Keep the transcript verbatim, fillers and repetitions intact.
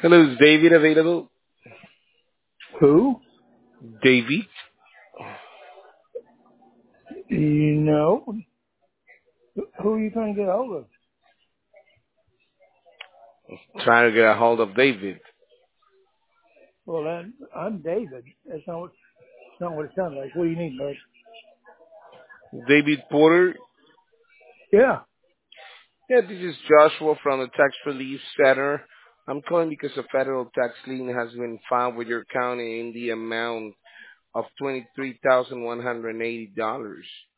Hello, is David available? Who? David? You know, who are you trying to get hold of? Trying to get a hold of David. Well, I'm, I'm David. That's not what, that's not what it sounds like. What do you need, bud? David Porter? Yeah. Yeah, this is Joshua from the Tax Relief Center. I'm calling because a federal tax lien has been filed with your county in the amount of twenty-three thousand one hundred eighty dollars.